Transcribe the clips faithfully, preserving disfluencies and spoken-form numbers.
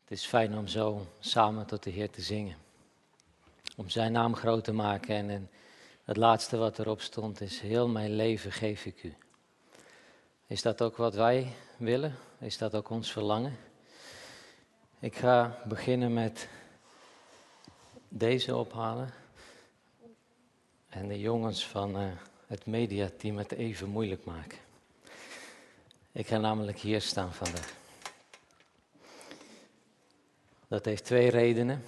Het is fijn om zo samen tot de Heer te zingen. Om zijn naam groot te maken. En, en het laatste wat erop stond is: heel mijn leven geef ik u. Is dat ook wat wij willen? Is dat ook ons verlangen? Ik ga beginnen met deze ophalen. En de jongens van uh, het mediateam het even moeilijk maken. Ik ga namelijk hier staan vandaag. Dat heeft twee redenen.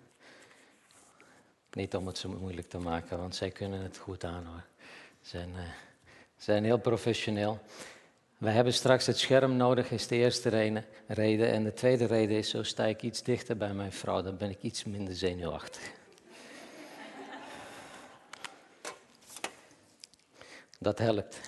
Niet om het zo moeilijk te maken, want zij kunnen het goed aan hoor. Ze zijn, uh, zijn heel professioneel. We hebben straks het scherm nodig, is de eerste reden. En de tweede reden is, zo sta ik iets dichter bij mijn vrouw, dan ben ik iets minder zenuwachtig. Dat helpt.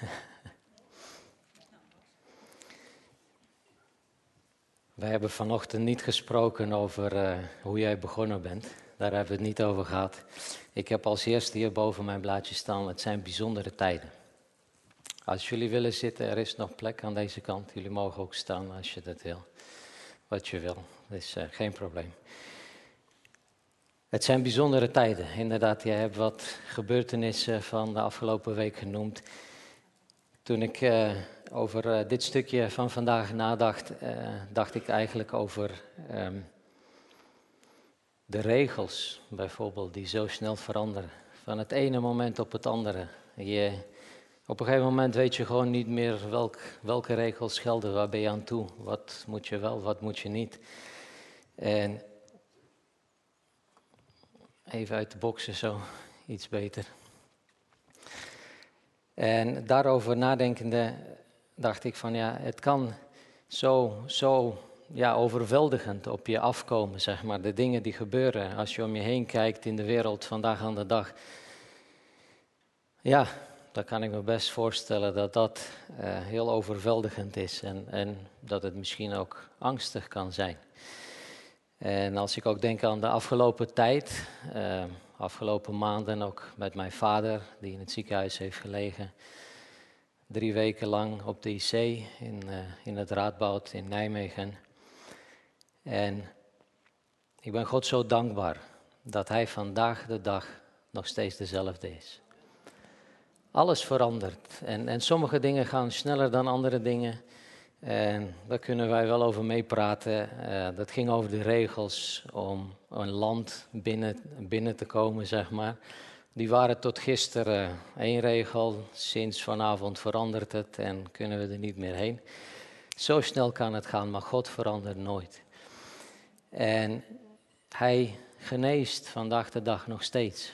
Wij hebben vanochtend niet gesproken over uh, hoe jij begonnen bent. Daar hebben we het niet over gehad. Ik heb als eerste hier boven mijn blaadje staan: het zijn bijzondere tijden. Als jullie willen zitten, er is nog plek aan deze kant. Jullie mogen ook staan als je dat wil. Wat je wil, dat is uh, geen probleem. Het zijn bijzondere tijden. Inderdaad, jij hebt wat gebeurtenissen van de afgelopen week genoemd. Toen ik uh, over uh, dit stukje van vandaag nadacht, uh, dacht ik eigenlijk over um, de regels, bijvoorbeeld, die zo snel veranderen. Van het ene moment op het andere. Je, op een gegeven moment weet je gewoon niet meer welk, welke regels gelden, waar ben je aan toe. Wat moet je wel, wat moet je niet. En even uit de boksen zo, iets beter. En daarover nadenkende dacht ik van ja, het kan zo, zo ja, overweldigend op je afkomen, zeg maar. De dingen die gebeuren als je om je heen kijkt in de wereld vandaag aan de dag. Ja, dan kan ik me best voorstellen dat dat uh, heel overweldigend is en, en dat het misschien ook angstig kan zijn. En als ik ook denk aan de afgelopen tijd, uh, afgelopen maanden ook met mijn vader die in het ziekenhuis heeft gelegen. Drie weken lang op de I C in, uh, in het Radboud in Nijmegen. En ik ben God zo dankbaar dat hij vandaag de dag nog steeds dezelfde is. Alles verandert en, en sommige dingen gaan sneller dan andere dingen. En daar kunnen wij wel over meepraten. Uh, dat ging over de regels om een land binnen, binnen te komen, zeg maar. Die waren tot gisteren één regel, sinds vanavond verandert het en kunnen we er niet meer heen. Zo snel kan het gaan, maar God verandert nooit. En hij geneest vandaag de dag nog steeds.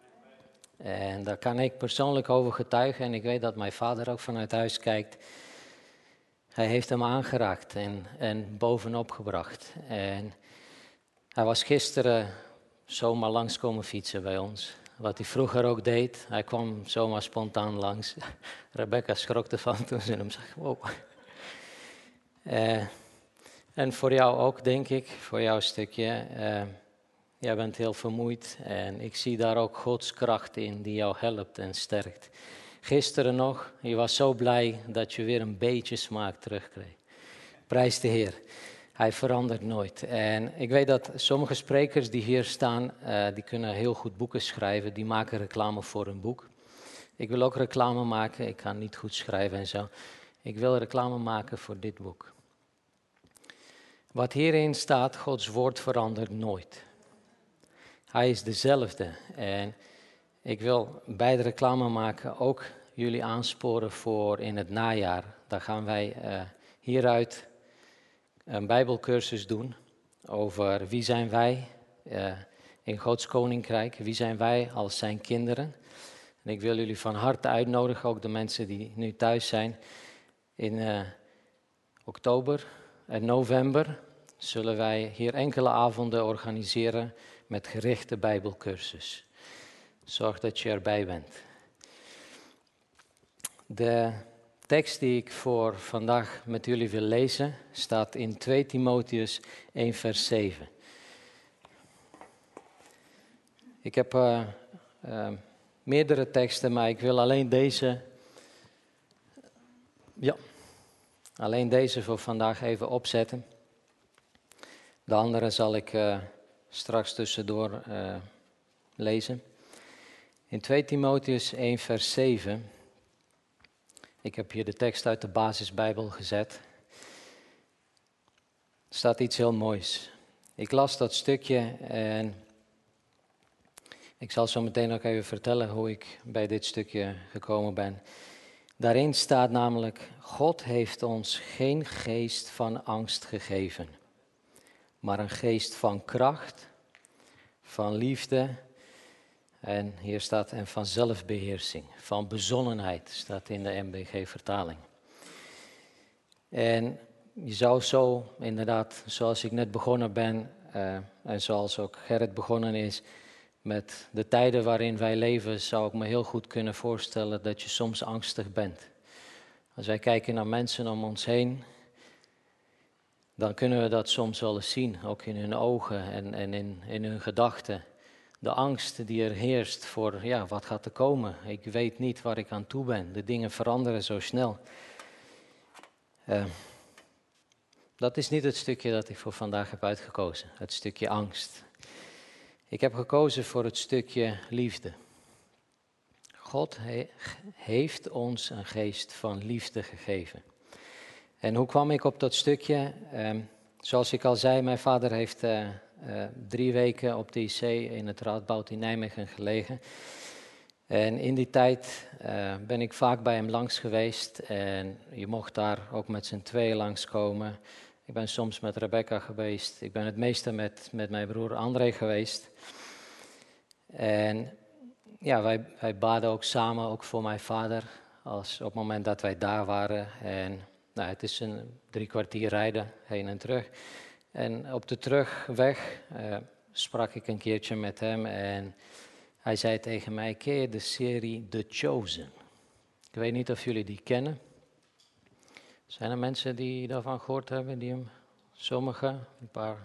En daar kan ik persoonlijk over getuigen en ik weet dat mijn vader ook vanuit huis kijkt. Hij heeft hem aangeraakt en, en bovenop gebracht. En hij was gisteren zomaar langs komen fietsen bij ons. Wat hij vroeger ook deed. Hij kwam zomaar spontaan langs. Rebecca schrok ervan toen ze hem zag. Wow. Uh, en voor jou ook, denk ik. Voor jouw stukje. Uh, jij bent heel vermoeid. En ik zie daar ook Gods kracht in die jou helpt en sterkt. Gisteren nog, je was zo blij dat je weer een beetje smaak terugkreeg. Prijs de Heer. Hij verandert nooit. En ik weet dat sommige sprekers die hier staan, uh, die kunnen heel goed boeken schrijven. Die maken reclame voor een boek. Ik wil ook reclame maken. Ik kan niet goed schrijven en zo. Ik wil reclame maken voor dit boek. Wat hierin staat, Gods woord verandert nooit. Hij is dezelfde. En ik wil bij de reclame maken ook jullie aansporen voor in het najaar. Daar gaan wij uh, hieruit een Bijbelcursus doen over wie zijn wij uh, in Gods Koninkrijk. Wie zijn wij als zijn kinderen. En ik wil jullie van harte uitnodigen, ook de mensen die nu thuis zijn. In uh, oktober en november zullen wij hier enkele avonden organiseren met gerichte Bijbelcursus. Zorg dat je erbij bent. De tekst die ik voor vandaag met jullie wil lezen staat in twee Timotheus één vers zeven. Ik heb uh, uh, meerdere teksten, maar ik wil alleen deze, ja, alleen deze voor vandaag even opzetten. De andere zal ik uh, straks tussendoor uh, lezen. In twee Timotheüs één vers zeven, ik heb hier de tekst uit de basisbijbel gezet, staat iets heel moois. Ik las dat stukje en ik zal zo meteen ook even vertellen hoe ik bij dit stukje gekomen ben. Daarin staat namelijk, God heeft ons geen geest van angst gegeven, maar een geest van kracht, van liefde en hier staat en van zelfbeheersing, van bezonnenheid, staat in de M B G-vertaling. En je zou zo inderdaad, zoals ik net begonnen ben uh, en zoals ook Gerrit begonnen is, met de tijden waarin wij leven, zou ik me heel goed kunnen voorstellen dat je soms angstig bent. Als wij kijken naar mensen om ons heen, dan kunnen we dat soms wel eens zien, ook in hun ogen en, en in, in hun gedachten. De angst die er heerst voor, ja, wat gaat er komen? Ik weet niet waar ik aan toe ben. De dingen veranderen zo snel. Uh, dat is niet het stukje dat ik voor vandaag heb uitgekozen, het stukje angst. Ik heb gekozen voor het stukje liefde. God he, heeft ons een geest van liefde gegeven. En hoe kwam ik op dat stukje? Um, zoals ik al zei, mijn vader heeft uh, uh, drie weken op de I C in het Radboud in Nijmegen gelegen. En in die tijd uh, ben ik vaak bij hem langs geweest. En je mocht daar ook met z'n tweeën langskomen. Ik ben soms met Rebecca geweest. Ik ben het meeste met, met mijn broer André geweest. En ja, wij, wij baden ook samen, ook voor mijn vader, als op het moment dat wij daar waren. En nou, het is een drie kwartier rijden, heen en terug. En op de terugweg uh, sprak ik een keertje met hem en hij zei tegen mij, ken je de serie The Chosen? Ik weet niet of jullie die kennen. Zijn er mensen die daarvan gehoord hebben, die hem, sommigen, een paar.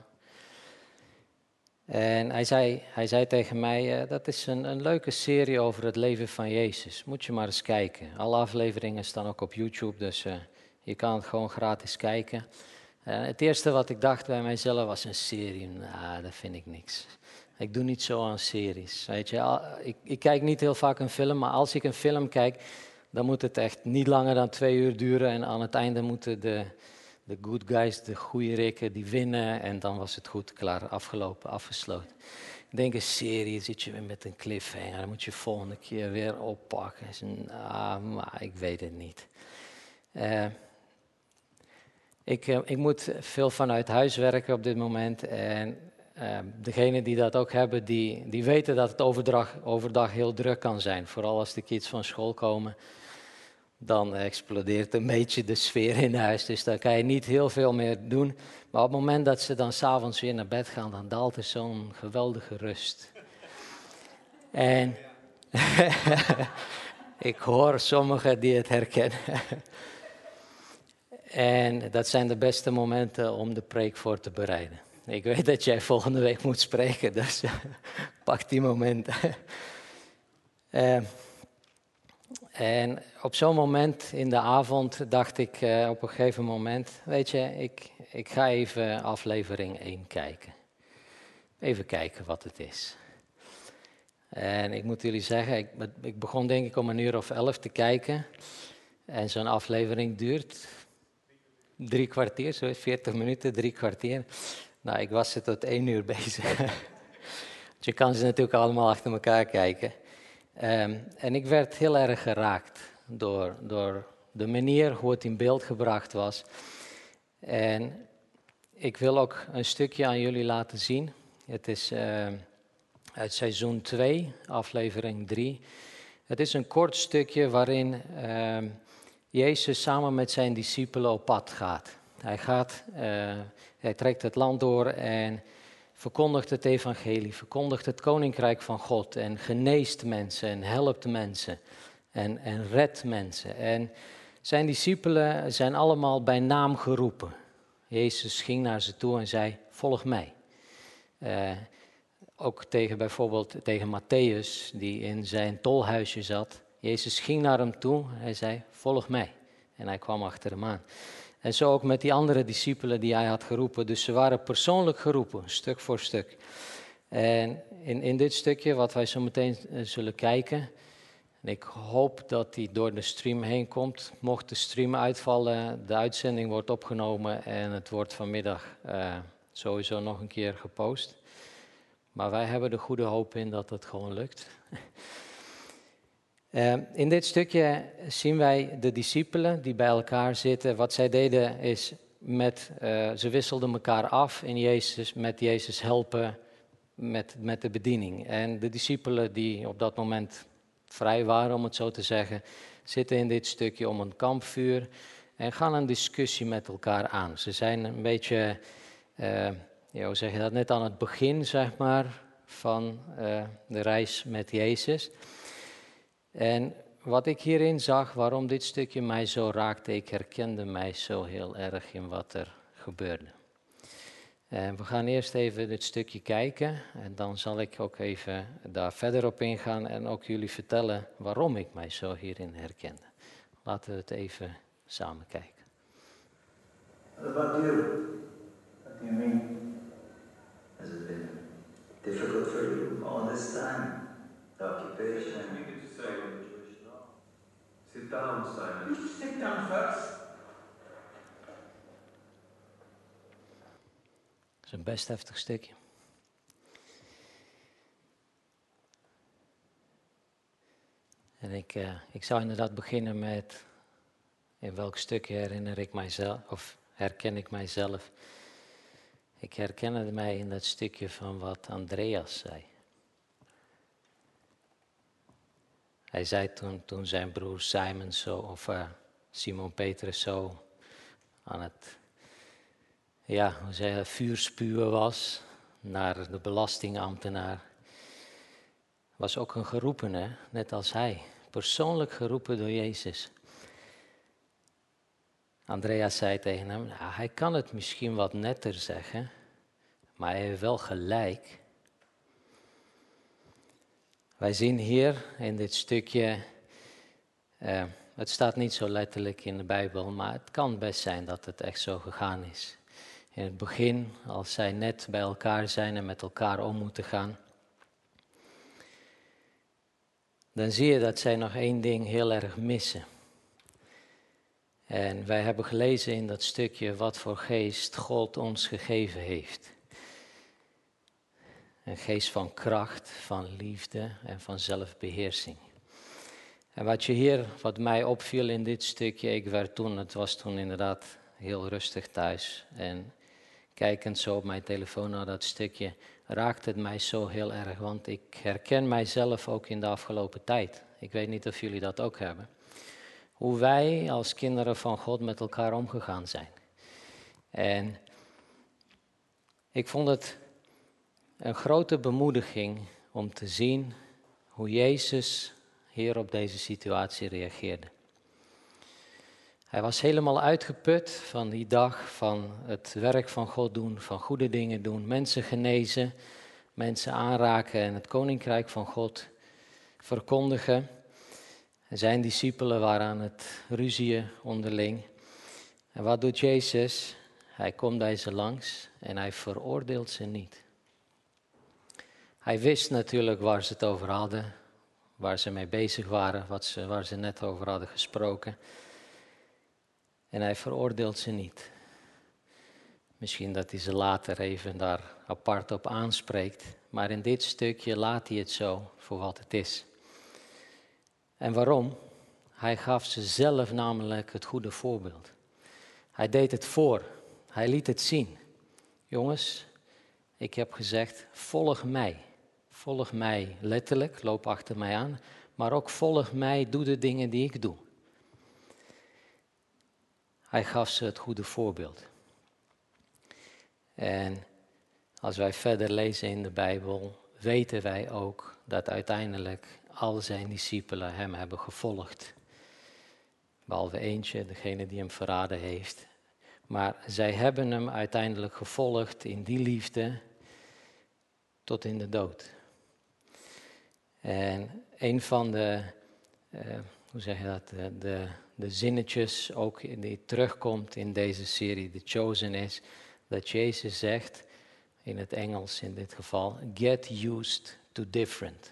En hij zei, hij zei tegen mij, uh, dat is een, een leuke serie over het leven van Jezus. Moet je maar eens kijken. Alle afleveringen staan ook op YouTube, dus uh, je kan het gewoon gratis kijken. Uh, het eerste wat ik dacht bij mijzelf was een serie. Nou, dat vind ik niks. Ik doe niet zo aan series. Weet je, al, ik, ik kijk niet heel vaak een film, maar als ik een film kijk, dan moet het echt niet langer dan twee uur duren. En aan het einde moeten de, de good guys, de goede rikken, die winnen. En dan was het goed, klaar, afgelopen, afgesloten. Ik denk een serie, zit je weer met een cliffhanger. Dan moet je volgende keer weer oppakken. Ah, maar ik weet het niet. Uh, ik, uh, ik moet veel vanuit huis werken op dit moment. En uh, degenen die dat ook hebben, die, die weten dat het overdag, overdag heel druk kan zijn. Vooral als de kids van school komen. Dan explodeert een beetje de sfeer in huis. Dus dan kan je niet heel veel meer doen. Maar op het moment dat ze dan 's avonds weer naar bed gaan, dan daalt er zo'n geweldige rust. En ik hoor sommigen die het herkennen. En dat zijn de beste momenten om de preek voor te bereiden. Ik weet dat jij volgende week moet spreken, dus pak die momenten. uh, En op zo'n moment in de avond dacht ik uh, op een gegeven moment, weet je, ik, ik ga even aflevering één kijken. Even kijken wat het is. En ik moet jullie zeggen, ik, ik begon denk ik om een uur of elf te kijken. En zo'n aflevering duurt drie kwartier, zo veertig minuten, drie kwartier. Nou, ik was er tot één uur bezig. Je kan ze natuurlijk allemaal achter elkaar kijken. Um, en ik werd heel erg geraakt door, door de manier hoe het in beeld gebracht was. En ik wil ook een stukje aan jullie laten zien. Het is uh, uit seizoen twee, aflevering drie. Het is een kort stukje waarin uh, Jezus samen met zijn discipelen op pad gaat. Hij gaat, uh, hij trekt het land door en verkondigt het evangelie, verkondigt het koninkrijk van God en geneest mensen en helpt mensen en, en redt mensen. En zijn discipelen zijn allemaal bij naam geroepen. Jezus ging naar ze toe en zei, volg mij. Uh, ook tegen bijvoorbeeld tegen Matthäus, die in zijn tolhuisje zat. Jezus ging naar hem toe, hij zei, volg mij. En hij kwam achter hem aan. En zo ook met die andere discipelen die hij had geroepen. Dus ze waren persoonlijk geroepen, stuk voor stuk. En in, in dit stukje, wat wij zo meteen uh, zullen kijken, en ik hoop dat die door de stream heen komt. Mocht de stream uitvallen, de uitzending wordt opgenomen en het wordt vanmiddag uh, sowieso nog een keer gepost. Maar wij hebben er goede hoop in dat het gewoon lukt. Uh, in dit stukje zien wij de discipelen die bij elkaar zitten. Wat zij deden is, met, uh, ze wisselden elkaar af in Jezus, met Jezus helpen met, met de bediening. En de discipelen die op dat moment vrij waren, om het zo te zeggen, zitten in dit stukje om een kampvuur en gaan een discussie met elkaar aan. Ze zijn een beetje, uh, ja, hoe zeg je dat, net aan het begin, zeg maar, van uh, de reis met Jezus. En wat ik hierin zag, waarom dit stukje mij zo raakte, ik herkende mij zo heel erg in wat er gebeurde. En we gaan eerst even dit stukje kijken en dan zal ik ook even daar verder op ingaan en ook jullie vertellen waarom ik mij zo hierin herkende. Laten we het even samen kijken. What about you? What do you mean? Has it been difficult for you all this time? The occupation? You could just say Jewish law. Sit down, Simon. You should sit down first. Dat is een best heftig stukje. En ik, uh, ik zou inderdaad beginnen met in welk stukje herinner ik mijzelf, of herken ik mijzelf. Ik herkende mij in dat stukje van wat Andreas zei. Hij zei toen, toen zijn broer Simon zo, of uh, Simon Petrus zo aan het, ja, hoe zeg je, vuur spuwen was naar de belastingambtenaar. Was ook een geroepene, net als hij. Persoonlijk geroepen door Jezus. Andreas zei tegen hem, nou, hij kan het misschien wat netter zeggen, maar hij heeft wel gelijk. Wij zien hier in dit stukje, uh, het staat niet zo letterlijk in de Bijbel, maar het kan best zijn dat het echt zo gegaan is. In het begin, als zij net bij elkaar zijn en met elkaar om moeten gaan, dan zie je dat zij nog één ding heel erg missen. En wij hebben gelezen in dat stukje wat voor geest God ons gegeven heeft. Een geest van kracht, van liefde en van zelfbeheersing. En wat je hier, wat mij opviel in dit stukje, ik werd toen, het was toen inderdaad heel rustig thuis. En kijkend zo op mijn telefoon naar dat stukje, raakte het mij zo heel erg. Want ik herken mijzelf ook in de afgelopen tijd. Ik weet niet of jullie dat ook hebben. Hoe wij als kinderen van God met elkaar omgegaan zijn. En ik vond het een grote bemoediging om te zien hoe Jezus hier op deze situatie reageerde. Hij was helemaal uitgeput van die dag, van het werk van God doen, van goede dingen doen, mensen genezen, mensen aanraken en het koninkrijk van God verkondigen. En zijn discipelen waren aan het ruzieën onderling. En wat doet Jezus? Hij komt bij ze langs en hij veroordeelt ze niet. Hij wist natuurlijk waar ze het over hadden, waar ze mee bezig waren, wat ze, waar ze net over hadden gesproken. En hij veroordeelt ze niet. Misschien dat hij ze later even daar apart op aanspreekt, maar in dit stukje laat hij het zo voor wat het is. En waarom? Hij gaf ze zelf namelijk het goede voorbeeld. Hij deed het voor, hij liet het zien. Jongens, ik heb gezegd, volg mij. Volg mij letterlijk, loop achter mij aan, maar ook volg mij, doe de dingen die ik doe. Hij gaf ze het goede voorbeeld. En als wij verder lezen in de Bijbel, weten wij ook dat uiteindelijk al zijn discipelen hem hebben gevolgd. Behalve eentje, degene die hem verraden heeft. Maar zij hebben hem uiteindelijk gevolgd in die liefde tot in de dood. En een van de, uh, hoe zeg je dat, de, de, de zinnetjes ook in, die terugkomt in deze serie, The Chosen, is dat Jezus zegt, in het Engels in dit geval, get used to different.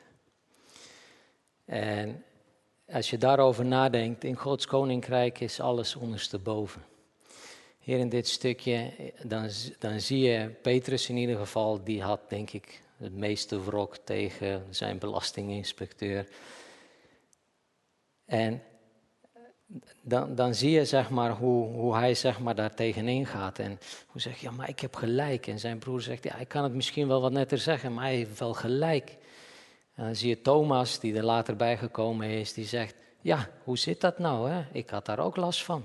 En als je daarover nadenkt, in Gods koninkrijk is alles ondersteboven. Hier in dit stukje, dan, dan zie je Petrus in ieder geval, die had denk ik het meeste wrok tegen zijn belastinginspecteur. En dan, dan zie je zeg maar hoe, hoe hij zeg maar daar tegenin gaat. En hoe zegt ja, maar ik heb gelijk. En zijn broer zegt, ja, ik kan het misschien wel wat netter zeggen, maar hij heeft wel gelijk. En dan zie je Thomas, die er later bijgekomen is, die zegt, ja, hoe zit dat nou? Hè? Ik had daar ook last van.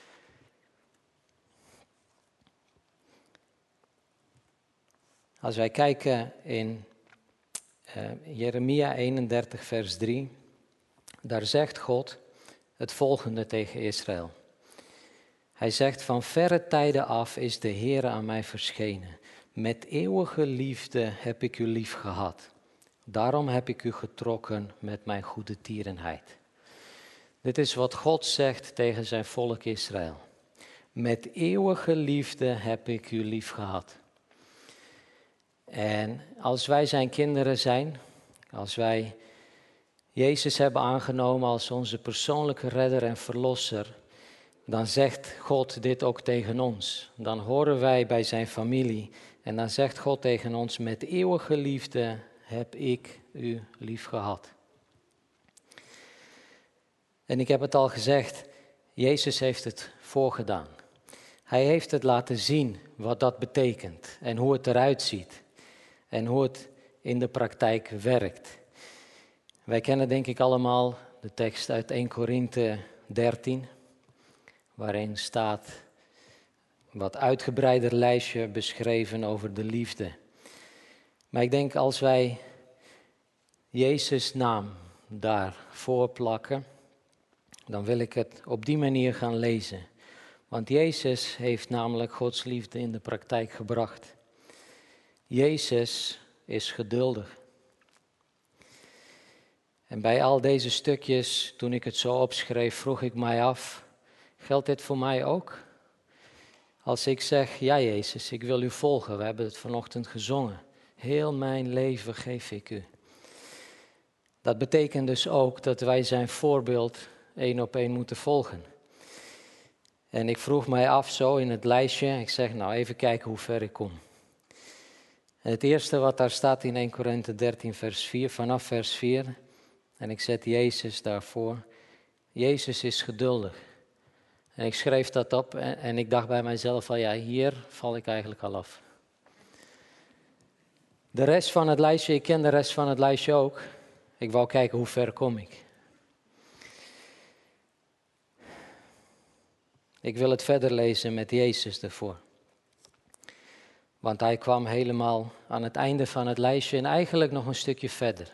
Als wij kijken in uh, Jeremia eenendertig vers drie, daar zegt God het volgende tegen Israël. Hij zegt, van verre tijden af is de Heere aan mij verschenen. Met eeuwige liefde heb ik u lief gehad. Daarom heb ik u getrokken met mijn goede tierenheid. Dit is wat God zegt tegen zijn volk Israël. Met eeuwige liefde heb ik u lief gehad. En als wij zijn kinderen zijn, als wij Jezus hebben aangenomen als onze persoonlijke redder en verlosser, dan zegt God dit ook tegen ons. Dan horen wij bij zijn familie en dan zegt God tegen ons, met eeuwige liefde heb ik u lief gehad. En ik heb het al gezegd, Jezus heeft het voorgedaan. Hij heeft het laten zien wat dat betekent en hoe het eruit ziet en hoe het in de praktijk werkt. Wij kennen denk ik allemaal de tekst uit eerste Korinthe dertien, waarin staat een wat uitgebreider lijstje beschreven over de liefde. Maar ik denk als wij Jezus' naam daarvoor plakken, dan wil ik het op die manier gaan lezen. Want Jezus heeft namelijk Gods liefde in de praktijk gebracht. Jezus is geduldig. En bij al deze stukjes, toen ik het zo opschreef, vroeg ik mij af, geldt dit voor mij ook? Als ik zeg, ja Jezus, ik wil u volgen, we hebben het vanochtend gezongen. Heel mijn leven geef ik u. Dat betekent dus ook dat wij zijn voorbeeld één op één moeten volgen. En ik vroeg mij af zo in het lijstje, ik zeg nou even kijken hoe ver ik kom. En het eerste wat daar staat in eerste Korinthe dertien vers vier, vanaf vers vier, en ik zet Jezus daarvoor. Jezus is geduldig. En ik schreef dat op en, en ik dacht bij mijzelf van ja, hier val ik eigenlijk al af. De rest van het lijstje, ik ken de rest van het lijstje ook. Ik wou kijken hoe ver kom ik. Ik wil het verder lezen met Jezus ervoor. Want hij kwam helemaal aan het einde van het lijstje en eigenlijk nog een stukje verder.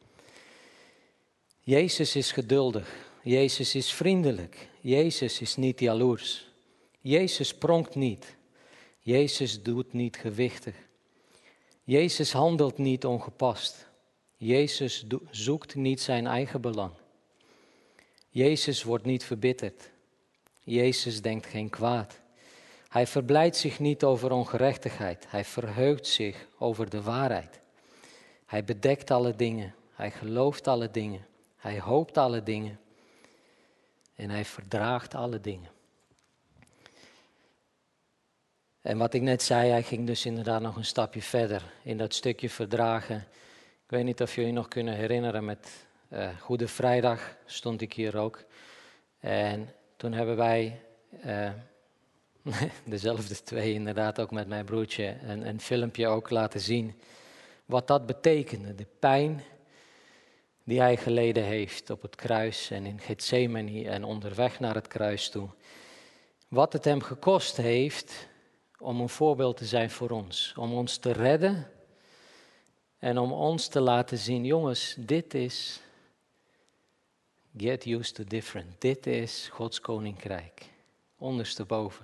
Jezus is geduldig. Jezus is vriendelijk. Jezus is niet jaloers. Jezus pronkt niet. Jezus doet niet gewichtig. Jezus handelt niet ongepast. Jezus do- zoekt niet zijn eigen belang. Jezus wordt niet verbitterd. Jezus denkt geen kwaad. Hij verblijdt zich niet over ongerechtigheid. Hij verheugt zich over de waarheid. Hij bedekt alle dingen. Hij gelooft alle dingen. Hij hoopt alle dingen. En hij verdraagt alle dingen. En wat ik net zei, hij ging dus inderdaad nog een stapje verder in dat stukje verdragen. Ik weet niet of jullie nog kunnen herinneren, met uh, Goede Vrijdag stond ik hier ook. En toen hebben wij, uh, dezelfde twee inderdaad, ook met mijn broertje, een, een filmpje ook laten zien. Wat dat betekende, de pijn die hij geleden heeft op het kruis en in Gethsemane en onderweg naar het kruis toe. Wat het hem gekost heeft om een voorbeeld te zijn voor ons. Om ons te redden en om ons te laten zien, jongens, dit is, get used to different. Dit is Gods koninkrijk, ondersteboven.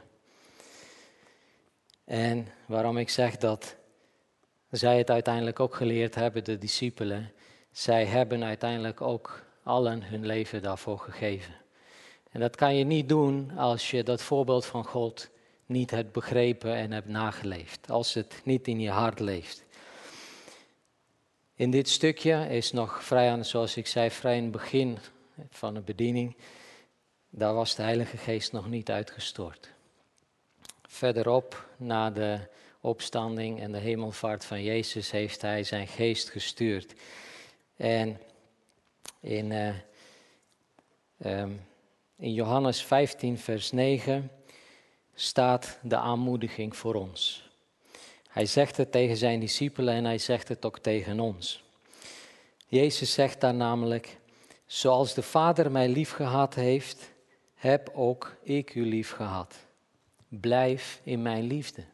En waarom ik zeg dat zij het uiteindelijk ook geleerd hebben, de discipelen. Zij hebben uiteindelijk ook allen hun leven daarvoor gegeven. En dat kan je niet doen als je dat voorbeeld van God niet hebt begrepen en hebt nageleefd. Als het niet in je hart leeft. In dit stukje is nog vrij aan, zoals ik zei, vrij in het begin van de bediening. Daar was de Heilige Geest nog niet uitgestort. Verderop, na de opstanding en de hemelvaart van Jezus, heeft hij zijn geest gestuurd. En in, uh, um, in Johannes vijftien, vers negen staat de aanmoediging voor ons. Hij zegt het tegen zijn discipelen en hij zegt het ook tegen ons. Jezus zegt daar namelijk: zoals de Vader mij liefgehad heeft, heb ook ik u liefgehad. Blijf in mijn liefde.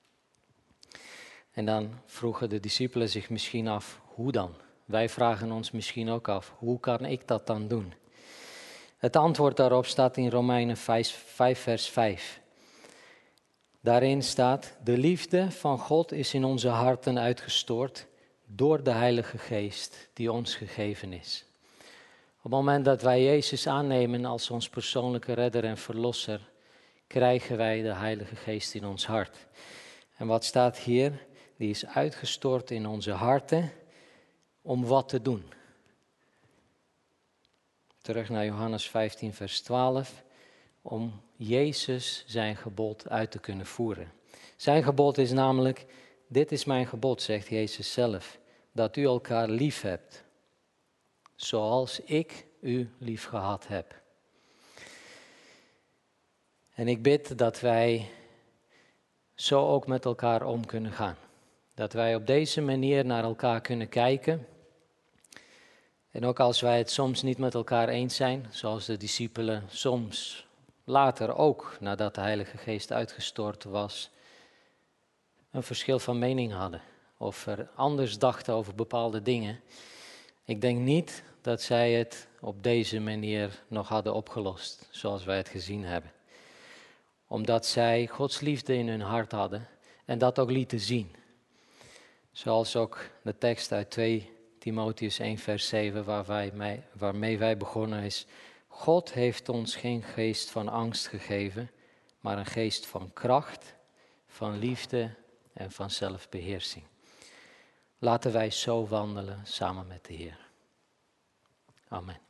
En dan vroegen de discipelen zich misschien af, hoe dan? Wij vragen ons misschien ook af, hoe kan ik dat dan doen? Het antwoord daarop staat in Romeinen vijf, vers vijf. Daarin staat: de liefde van God is in onze harten uitgestort door de Heilige Geest die ons gegeven is. Op het moment dat wij Jezus aannemen als ons persoonlijke redder en verlosser, krijgen wij de Heilige Geest in ons hart. En wat staat hier? Die is uitgestort in onze harten om wat te doen. Terug naar Johannes vijftien, vers twaalf. Om Jezus zijn gebod uit te kunnen voeren. Zijn gebod is namelijk: dit is mijn gebod, zegt Jezus zelf, dat u elkaar lief hebt, zoals ik u lief gehad heb. En ik bid dat wij zo ook met elkaar om kunnen gaan. Dat wij op deze manier naar elkaar kunnen kijken. En ook als wij het soms niet met elkaar eens zijn, zoals de discipelen soms later ook, nadat de Heilige Geest uitgestort was, een verschil van mening hadden. Of er anders dachten over bepaalde dingen. Ik denk niet dat zij het op deze manier nog hadden opgelost, zoals wij het gezien hebben. Omdat zij Gods liefde in hun hart hadden en dat ook lieten zien. Zoals ook de tekst uit twee Timotheüs één vers zeven waar wij, waarmee wij begonnen is: God heeft ons geen geest van angst gegeven, maar een geest van kracht, van liefde en van zelfbeheersing. Laten wij zo wandelen samen met de Heer. Amen.